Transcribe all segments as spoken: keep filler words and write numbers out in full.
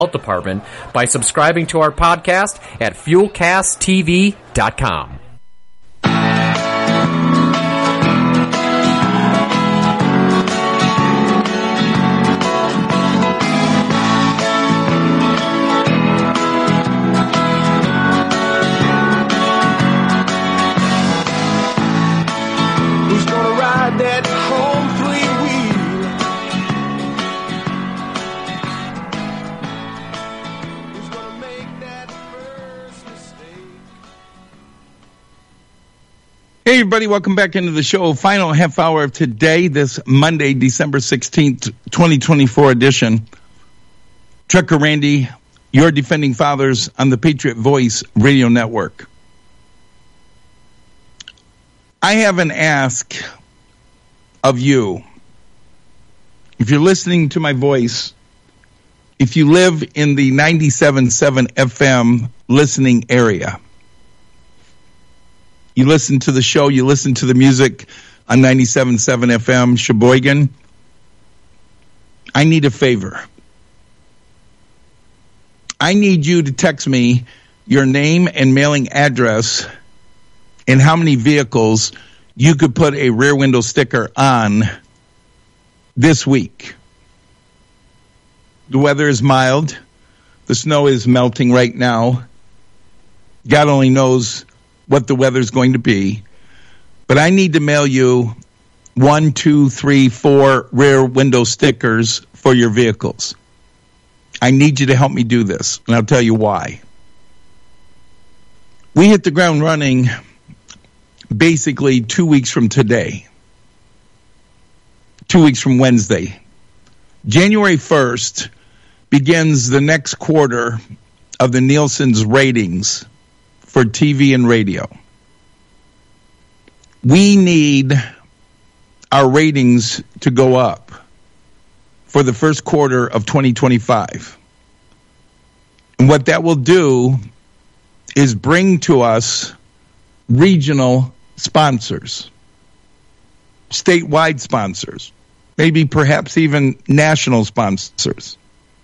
Department by subscribing to our podcast at fuel cast t v dot com. Who's gonna ride that home Hey, everybody, welcome back into the show. Final half hour of today, this Monday, December sixteenth, twenty twenty-four edition. Trucker Randy, your defending fathers on the Patriot Voice Radio Network. I have an ask of you. If you're listening to my voice, if you live in the ninety-seven point seven F M listening area, you listen to the show, you listen to the music on ninety-seven point seven F M, Sheboygan, I need a favor. I need you to text me your name and mailing address and how many vehicles you could put a rear window sticker on this week. The weather is mild. The snow is melting right now. God only knows what the weather's going to be. But I need to mail you one, two, three, four rear window stickers for your vehicles. I need you to help me do this, and I'll tell you why. We hit the ground running basically two weeks from today. Two weeks from Wednesday. January first begins the next quarter of the Nielsen's ratings for T V and radio. We need our ratings to go up for the first quarter of twenty twenty-five. And what that will do is bring to us regional sponsors, statewide sponsors, maybe perhaps even national sponsors.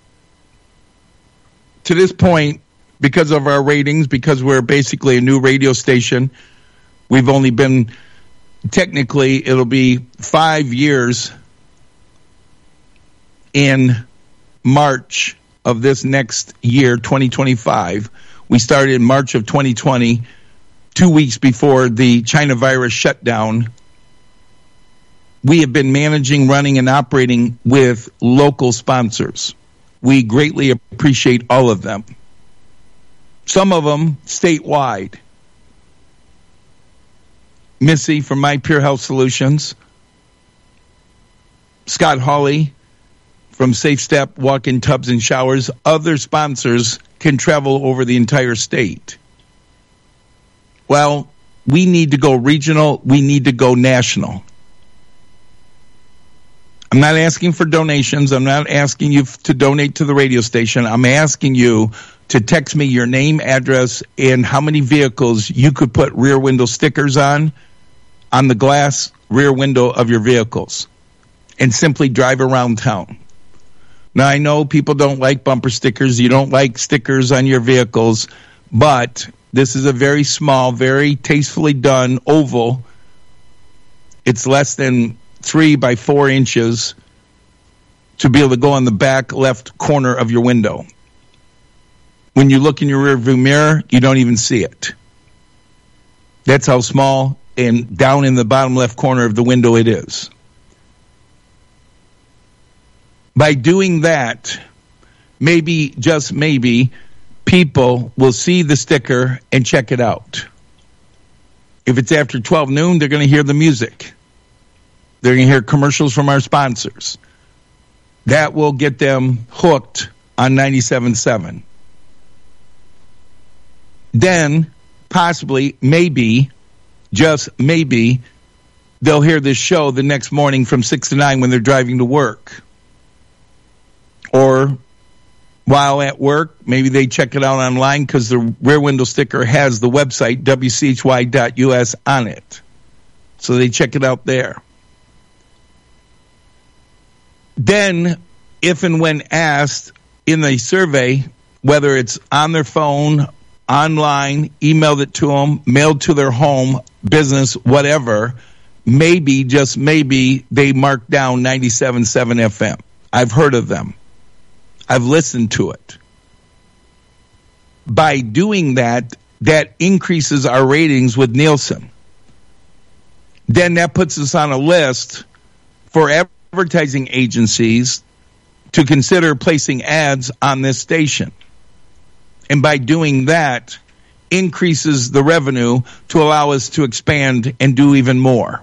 To this point, because of our ratings, because we're basically a new radio station, we've only been, technically, it'll be five years in March of this next year, twenty twenty-five. We started in March of twenty twenty, two weeks before the China virus shutdown. We have been managing, running, and operating with local sponsors. We greatly appreciate all of them. Some of them statewide. Missy from My Pure Health Solutions. Scott Hawley from Safe Step Walk-In Tubs and Showers. Other sponsors can travel over the entire state. Well, we need to go regional. We need to go national. I'm not asking for donations. I'm not asking you to donate to the radio station. I'm asking you to text me your name, address, and how many vehicles you could put rear window stickers on, on the glass rear window of your vehicles, and simply drive around town. Now, I know people don't like bumper stickers. You don't like stickers on your vehicles, but this is a very small, very tastefully done oval. It's less than three by four inches to be able to go on the back left corner of your window. When you look in your rearview mirror, you don't even see it. That's how small and down in the bottom left corner of the window it is. By doing that, maybe, just maybe, people will see the sticker and check it out. If it's after twelve noon, they're going to hear the music. They're going to hear commercials from our sponsors. That will get them hooked on ninety-seven point seven. Then, possibly, maybe, just maybe, they'll hear this show the next morning from six to nine when they're driving to work. Or while at work, maybe they check it out online because the rear window sticker has the website W C H Y dot U S on it. So they check it out there. Then, if and when asked, in the survey, whether it's on their phone, online, emailed it to them, mailed to their home, business, whatever, maybe, just maybe, they marked down ninety-seven point seven F M. I've heard of them. I've listened to it. By doing that, that increases our ratings with Nielsen. Then that puts us on a list for advertising agencies to consider placing ads on this station. And by doing that, increases the revenue to allow us to expand and do even more.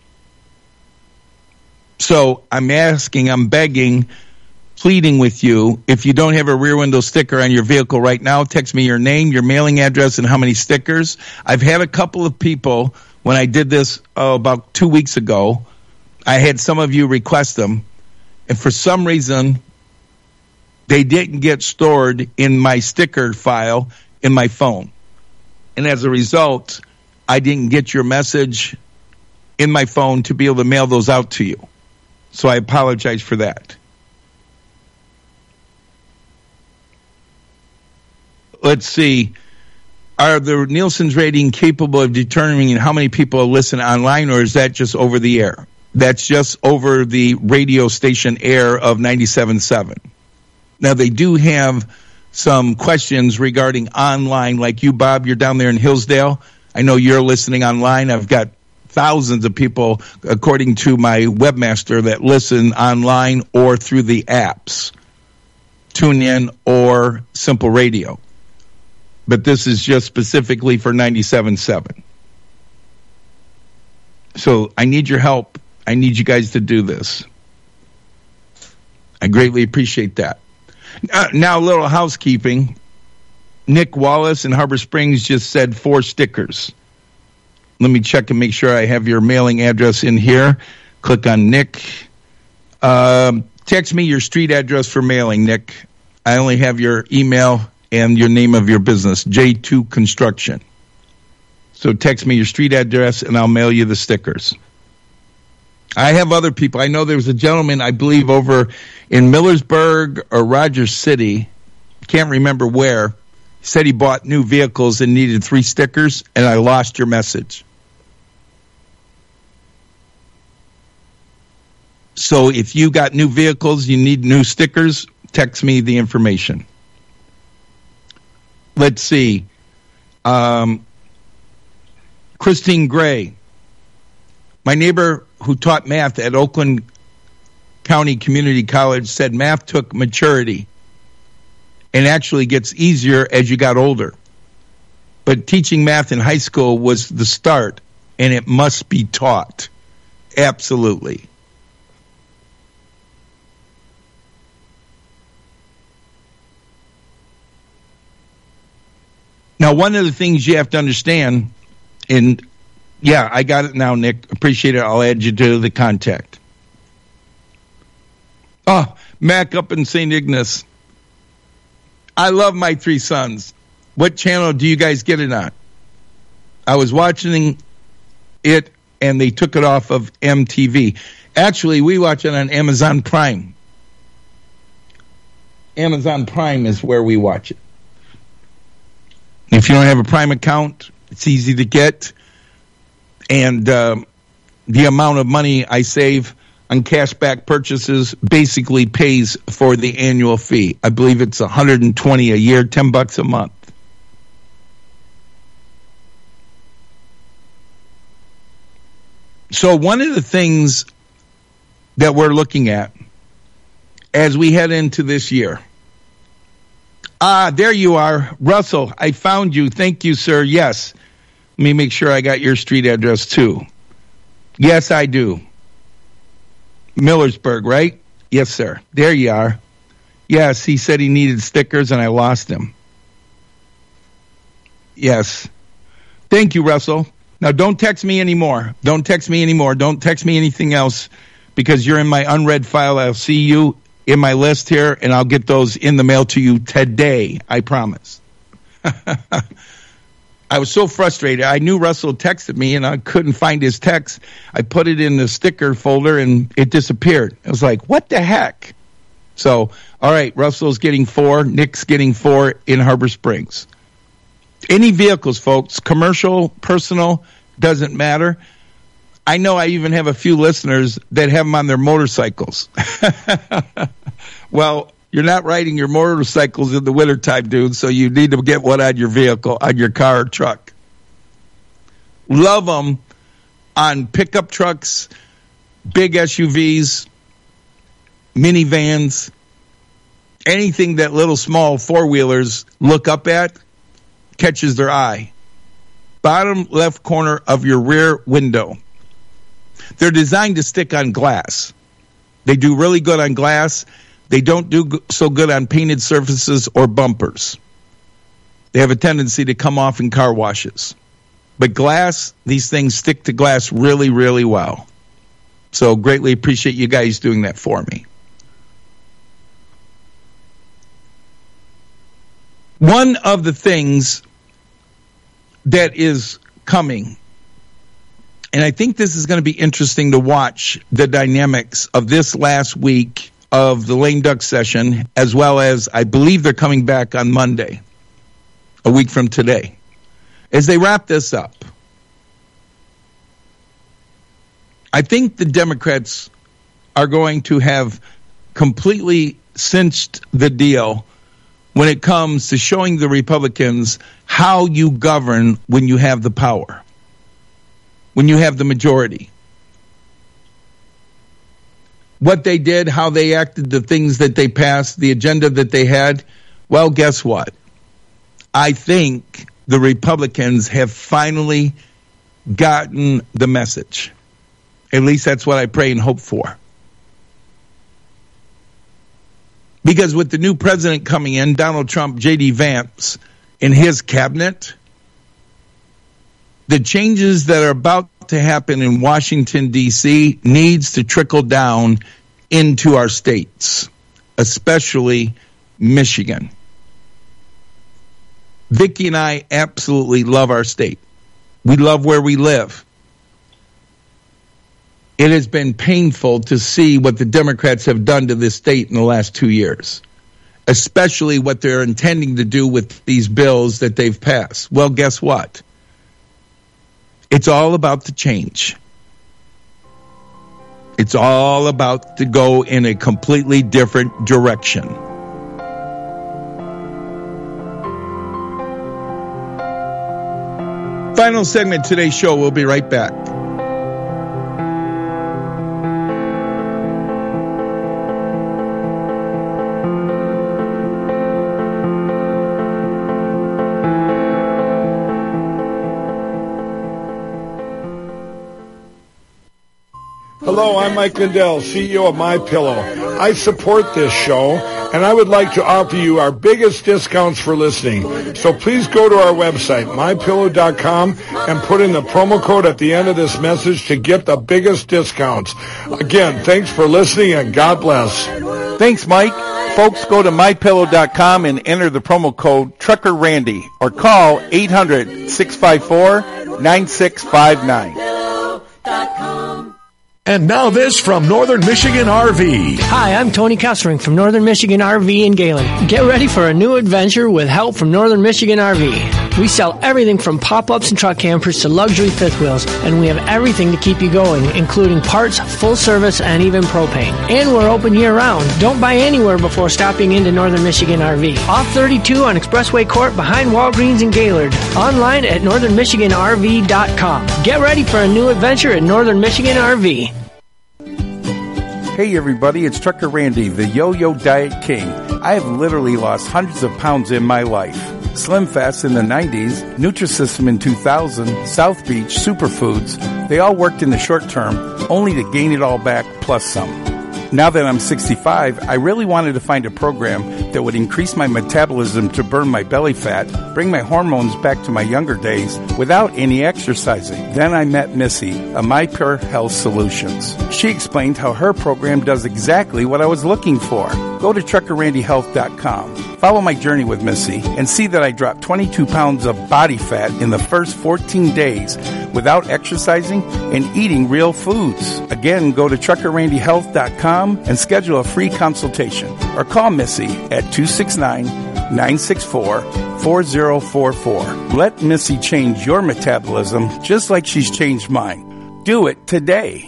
So I'm asking, I'm begging, pleading with you, if you don't have a rear window sticker on your vehicle right now, text me your name, your mailing address, and how many stickers. I've had a couple of people, when I did this oh, about two weeks ago, I had some of you request them, and for some reason, they didn't get stored in my sticker file in my phone. And as a result, I didn't get your message in my phone to be able to mail those out to you. So I apologize for that. Let's see. Are the Nielsen's rating capable of determining how many people listen online, or is that just over the air? That's just over the radio station air of ninety-seven point seven. Now, they do have some questions regarding online, like you, Bob, you're down there in Hillsdale. I know you're listening online. I've got thousands of people, according to my webmaster, that listen online or through the apps, TuneIn or Simple Radio. But this is just specifically for ninety-seven point seven. So I need your help. I need you guys to do this. I greatly appreciate that. Uh, now, a little housekeeping. Nick Wallace in Harbor Springs just said four stickers. Let me check and make sure I have your mailing address in here. Click on Nick. Um, text me your street address for mailing, Nick. I only have your email and your name of your business, J two Construction. So text me your street address, and I'll mail you the stickers. I have other people. I know there was a gentleman, I believe, over in Millersburg or Rogers City, can't remember where, said he bought new vehicles and needed three stickers, and I lost your message. So if you got new vehicles, you need new stickers, text me the information. Let's see. Um, Christine Gray. My neighbor who taught math at Oakland County Community College said math took maturity and actually gets easier as you got older. But teaching math in high school was the start, and it must be taught. Absolutely. Now, one of the things you have to understand, and yeah, I got it now, Nick. Appreciate it. I'll add you to the contact. Oh, Mac up in Saint Ignace. I love My Three Sons. What channel do you guys get it on? I was watching it, and they took it off of M T V. Actually, we watch it on Amazon Prime. Amazon Prime is where we watch it. If you don't have a Prime account, it's easy to get. And um, the amount of money I save on cashback purchases basically pays for the annual fee. I believe it's one hundred twenty dollars a year, ten bucks a month. So one of the things that we're looking at as we head into this year. Ah, there you are. Russell, I found you. Thank you, sir. Yes. Let me make sure I got your street address, too. Yes, I do. Millersburg, right? Yes, sir. There you are. Yes, he said he needed stickers, and I lost him. Yes. Thank you, Russell. Now, don't text me anymore. Don't text me anymore. Don't text me anything else, because you're in my unread file. I'll see you in my list here, and I'll get those in the mail to you today. I promise. I was so frustrated. I knew Russell texted me, and I couldn't find his text. I put it in the sticker folder, and it disappeared. I was like, what the heck? So, all right, Russell's getting four. Nick's getting four in Harbor Springs. Any vehicles, folks, commercial, personal, doesn't matter. I know I even have a few listeners that have them on their motorcycles. Well, you're not riding your motorcycles in the wintertime, dude, so you need to get one on your vehicle, on your car or truck. Love them on pickup trucks, big S U Vs, minivans, anything that little small four-wheelers look up at catches their eye. Bottom left corner of your rear window. They're designed to stick on glass. They do really good on glass. They don't do so good on painted surfaces or bumpers. They have a tendency to come off in car washes. But glass, these things stick to glass really, really well. So greatly appreciate you guys doing that for me. One of the things that is coming, and I think this is going to be interesting to watch the dynamics of this last week of the lame duck session, as well as I believe they're coming back on Monday, a week from today. As they wrap this up, I think the Democrats are going to have completely cinched the deal when it comes to showing the Republicans how you govern when you have the power, when you have the majority. What they did, how they acted, the things that they passed, the agenda that they had, well, guess what? I think the Republicans have finally gotten the message. At least that's what I pray and hope for. Because with the new president coming in, Donald Trump, J D Vance, in his cabinet, the changes that are about to happen in Washington, D C needs to trickle down into our states, especially Michigan. Vicki and I absolutely love our state. We love where we live. It has been painful to see what the Democrats have done to this state in the last two years, especially what they're intending to do with these bills that they've passed. Well, guess what? It's all about the change. It's all about to go in a completely different direction. Final segment of today's show. We'll be right back. Hello, I'm Mike Lindell, C E O of MyPillow. I support this show, and I would like to offer you our biggest discounts for listening. So please go to our website, my pillow dot com, and put in the promo code at the end of this message to get the biggest discounts. Again, thanks for listening, and God bless. Thanks, Mike. Folks, go to my pillow dot com and enter the promo code Trucker Randy, or call eight hundred, six five four, nine six five nine. And now this from Northern Michigan R V. Hi, I'm Tony Kessering from Northern Michigan R V in Galen. Get ready for a new adventure with help from Northern Michigan R V. We sell everything from pop-ups and truck campers to luxury fifth wheels, and we have everything to keep you going, including parts, full service, and even propane. And we're open year-round. Don't buy anywhere before stopping into Northern Michigan R V. Off thirty-two on Expressway Court behind Walgreens in Gaylord. Online at northern michigan r v dot com. Get ready for a new adventure at Northern Michigan R V. Hey everybody, it's Trucker Randy, the Yo-Yo Diet King. I have literally lost hundreds of pounds in my life. Slim Fast in the nineties, Nutrisystem in two thousand, South Beach, Superfoods, they all worked in the short term, only to gain it all back plus some. Now that I'm sixty-five, I really wanted to find a program that would increase my metabolism to burn my belly fat, bring my hormones back to my younger days without any exercising. Then I met Missy of MyPure Health Solutions. She explained how her program does exactly what I was looking for. Go to trucker randy health dot com. Follow my journey with Missy and see that I dropped twenty-two pounds of body fat in the first fourteen days without exercising and eating real foods. Again, go to trucker randy health dot com and schedule a free consultation or call Missy at two six nine, nine six four, four zero four four. Let Missy change your metabolism just like she's changed mine. Do it today.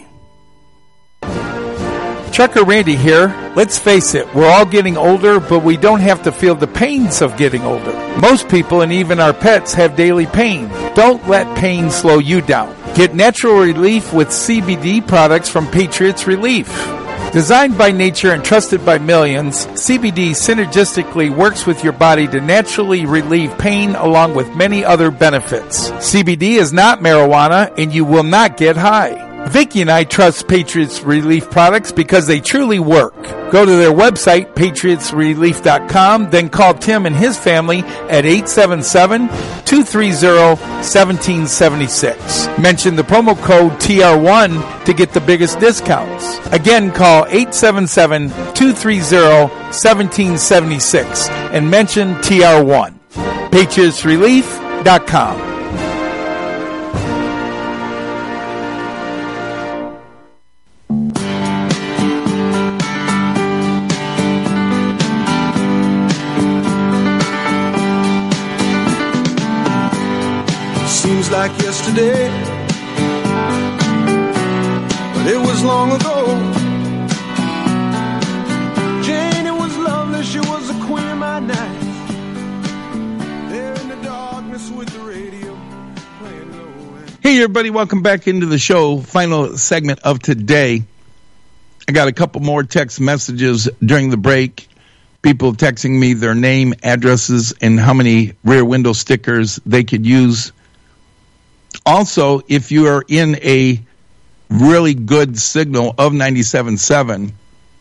Trucker Randy here. Let's face it, we're all getting older, but we don't have to feel the pains of getting older. Most people and even our pets have daily pain. Don't let pain slow you down. Get natural relief with C B D products from Patriots Relief. Designed by nature and trusted by millions, C B D synergistically works with your body to naturally relieve pain along with many other benefits. C B D is not marijuana and you will not get high. Vicky and I trust Patriots Relief products because they truly work. Go to their website, patriots relief dot com, then call Tim and his family at eight seven seven, two three zero, one seven seven six. Mention the promo code T R one to get the biggest discounts. Again, call eight seven seven, two three zero, one seven seven six and mention T R one. patriots relief dot com. Seems like yesterday, but it was long ago. Jane, it was lovely, she was the queen of my night. There in the darkness with the radio playing low. Hey everybody, welcome back into the show. Final segment of today. I got a couple more text messages during the break. People texting me their name, addresses, and how many rear window stickers they could use. Also, if you are in a really good signal of ninety-seven point seven,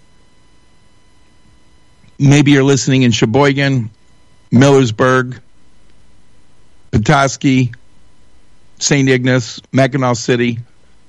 maybe you're listening in Sheboygan, Millersburg, Petoskey, Saint Ignace, Mackinac City.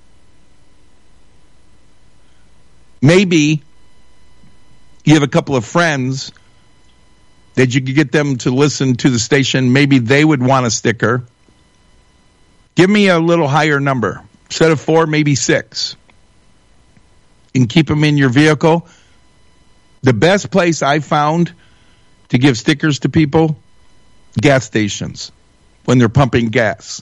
Maybe you have a couple of friends that you could get them to listen to the station. Maybe they would want a sticker. Give me a little higher number. Instead of four, maybe six. And keep them in your vehicle. The best place I found to give stickers to people, gas stations, when they're pumping gas.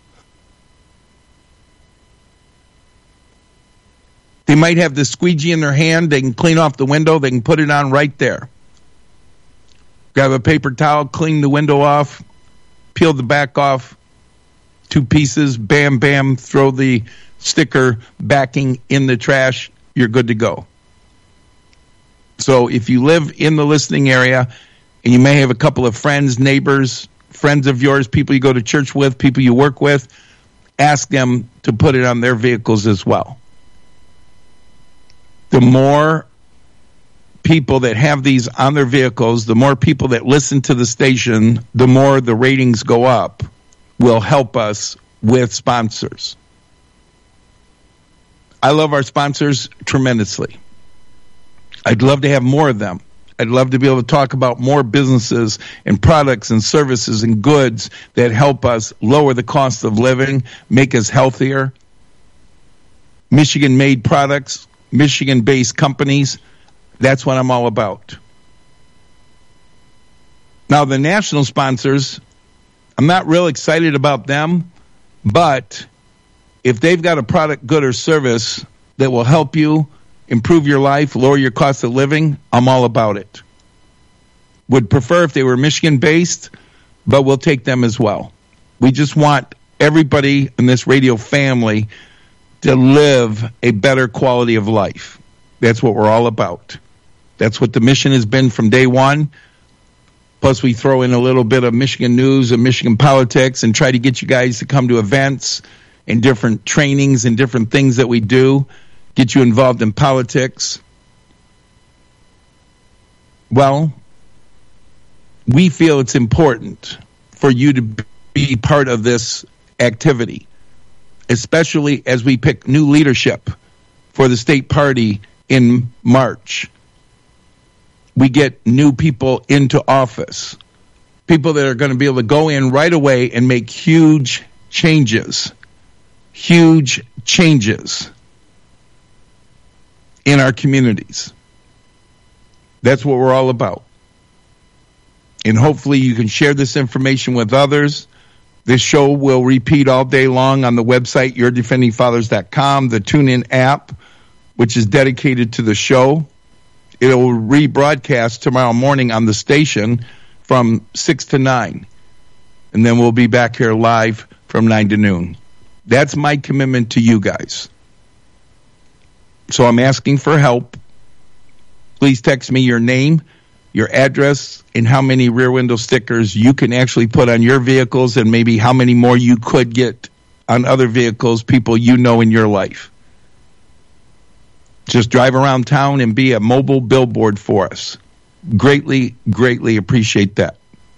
They might have the squeegee in their hand. They can clean off the window. They can put it on right there. Grab a paper towel, clean the window off, peel the back off. Two pieces, bam, bam, throw the sticker backing in the trash, you're good to go. So if you live in the listening area, and you may have a couple of friends, neighbors, friends of yours, people you go to church with, people you work with, ask them to put it on their vehicles as well. The more people that have these on their vehicles, the more people that listen to the station, the more the ratings go up. Will help us with sponsors. I love our sponsors tremendously. I'd love to have more of them. I'd love to be able to talk about more businesses and products and services and goods that help us lower the cost of living, make us healthier. Michigan-made products, Michigan-based companies, that's what I'm all about. Now, the national sponsors, I'm not real excited about them, but if they've got a product, good, or service that will help you improve your life, lower your cost of living, I'm all about it. Would prefer if they were Michigan-based, but we'll take them as well. We just want everybody in this radio family to live a better quality of life. That's what we're all about. That's what the mission has been from day one. Plus, we throw in a little bit of Michigan news and Michigan politics and try to get you guys to come to events and different trainings and different things that we do, get you involved in politics. Well, we feel it's important for you to be part of this activity, especially as we pick new leadership for the state party in March. we get new people into office. People that are going to be able to go in right away and make huge changes. Huge changes in our communities. That's what we're all about. And hopefully you can share this information with others. This show will repeat all day long on the website, your defending fathers dot com, the TuneIn app, which is dedicated to the show. It will rebroadcast tomorrow morning on the station from six to nine. And then we'll be back here live from nine to noon. That's my commitment to you guys. So I'm asking for help. Please text me your name, your address, and how many rear window stickers you can actually put on your vehicles, and maybe how many more you could get on other vehicles, people you know in your life. Just drive around town and be a mobile billboard for us. Greatly, greatly appreciate that.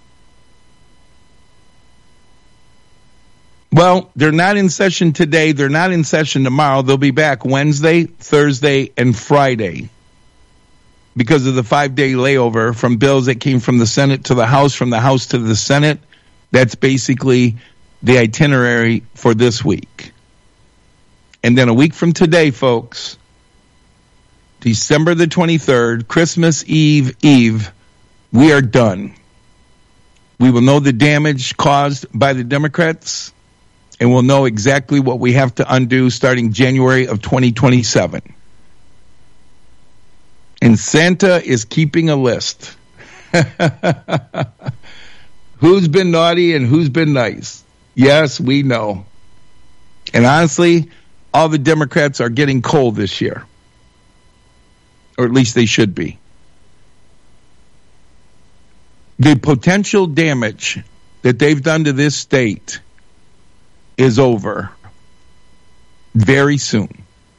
Well, they're not in session today. They're not in session tomorrow. They'll be back Wednesday, Thursday, and Friday because of the five-day layover from bills that came from the Senate to the House, from the House to the Senate. That's basically the itinerary for this week. And then a week from today, folks, December the twenty-third, Christmas Eve Eve, we are done. We will know the damage caused by the Democrats, and we'll know exactly what we have to undo starting January of twenty twenty-seven. And Santa is keeping a list. Who's been naughty and who's been nice? Yes, we know. And honestly, all the Democrats are getting cold this year. Or at least they should be. The potential damage that they've done to this state is over very soon.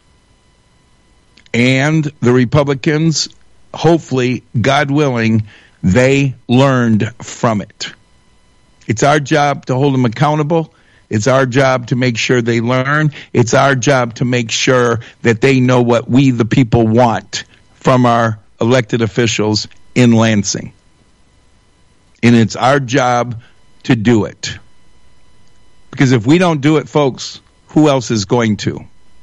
And the Republicans, hopefully, God willing, they learned from it. It's our job to hold them accountable. It's our job to make sure they learn. It's our job to make sure that they know what we, the people, want from our elected officials in Lansing. And it's our job to do it. Because if we don't do it, folks, who else is going to?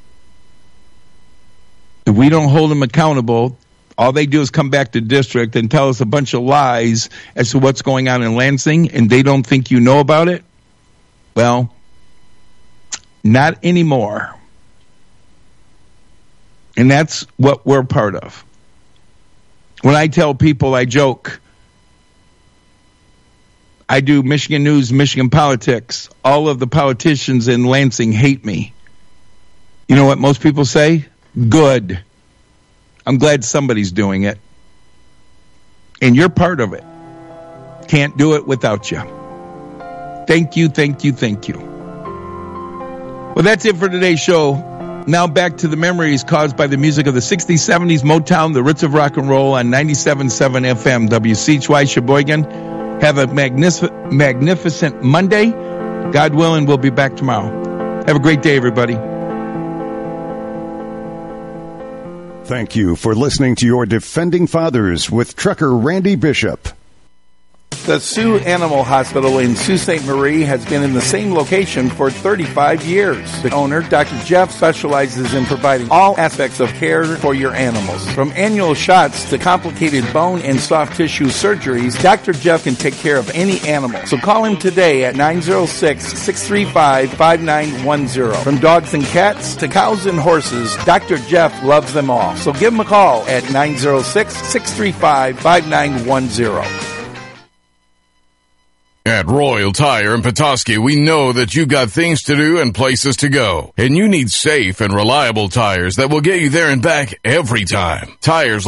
If we don't hold them accountable, all they do is come back to district and tell us a bunch of lies as to what's going on in Lansing, and they don't think you know about it? Well, not anymore. And that's what we're part of. When I tell people, I joke, I do Michigan news, Michigan politics. All of the politicians in Lansing hate me. You know what most people say? Good. I'm glad somebody's doing it. And you're part of it. Can't do it without you. Thank you, thank you, thank you. Well, that's it for today's show. Now back to the memories caused by the music of the sixties, seventies, Motown, the roots of rock and roll on ninety-seven point seven F M, W C H Y Sheboygan. Have a magnific- magnificent Monday. God willing, we'll be back tomorrow. Have a great day, everybody. Thank you for listening to your Defending Fathers with Trucker Randy Bishop. The Sioux Animal Hospital in Sault Ste. Marie has been in the same location for thirty-five years. The owner, Doctor Jeff, specializes in providing all aspects of care for your animals. From annual shots to complicated bone and soft tissue surgeries, Doctor Jeff can take care of any animal. So call him today at nine oh six, six three five, five nine one oh. From dogs and cats to cows and horses, Doctor Jeff loves them all. So give him a call at nine oh six, six three five, five nine one oh. At Royal Tire in Petoskey, we know that you've got things to do and places to go. And you need safe and reliable tires that will get you there and back every time. Tires